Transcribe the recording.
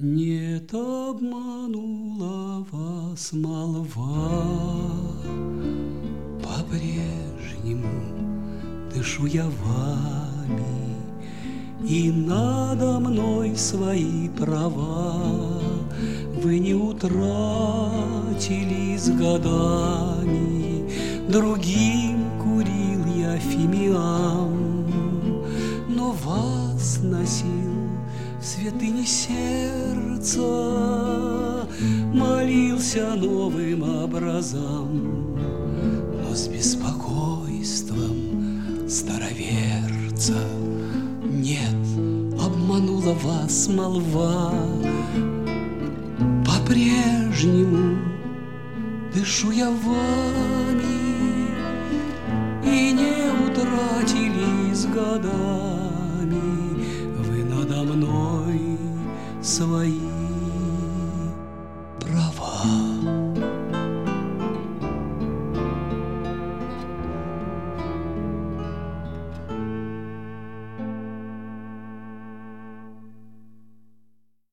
Нет, обманула вас молва, по-прежнему дышу я вами, и надо мной свои права вы не утратили с годами. Другим курил я фимиам, но вас носил в святыне сердца, молился новым образам, но с беспокойством староверца. Нет, обманула вас молва, по-прежнему дышу я вами, и не утратили с годами вы надо мной свои